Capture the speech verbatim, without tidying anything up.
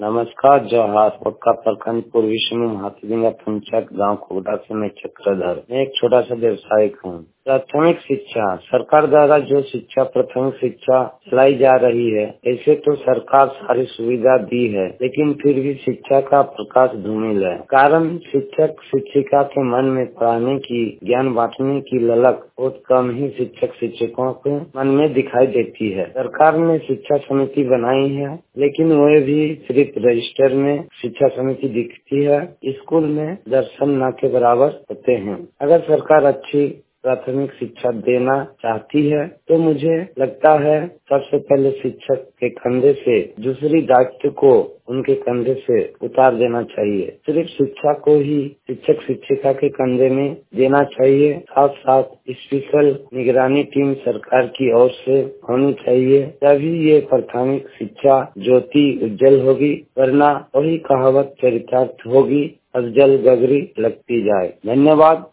नमस्कार। जोहार। पक्का प्रखंड पूर्वी समूह हाथीदिंगा पंचायत गांव खोगदा से मैं चक्रधर। मैं एक छोटा सा व्यवसायिक हूँ। प्राथमिक शिक्षा सरकार द्वारा जो शिक्षा प्राथमिक शिक्षा चलाई जा रही है, ऐसे तो सरकार सारी सुविधा दी है, लेकिन फिर भी शिक्षा का प्रकाश धूमिल है। कारण शिक्षक शिक्षिका के मन में पढ़ाने की, ज्ञान बांटने की ललक बहुत कम ही शिक्षक शिक्षकों के मन में दिखाई देती है। सरकार ने शिक्षा समिति बनाई है, लेकिन वह भी सिर्फ रजिस्टर में शिक्षा समिति दिखती है। स्कूल में दर्शन न के बराबर होते हैं। अगर सरकार अच्छी प्राथमिक शिक्षा देना चाहती है तो मुझे लगता है सबसे पहले शिक्षक के कंधे से दूसरी दायित्व को उनके कंधे से उतार देना चाहिए। सिर्फ शिक्षा को ही शिक्षक शिक्षिका के कंधे में देना चाहिए। साथ साथ स्पेशल निगरानी टीम सरकार की ओर से होनी चाहिए, तभी ये प्राथमिक शिक्षा ज्योति उज्जवल होगी, वरना वही कहावत चरितार्थ होगी, अफजल गगरी लगती जाए। धन्यवाद।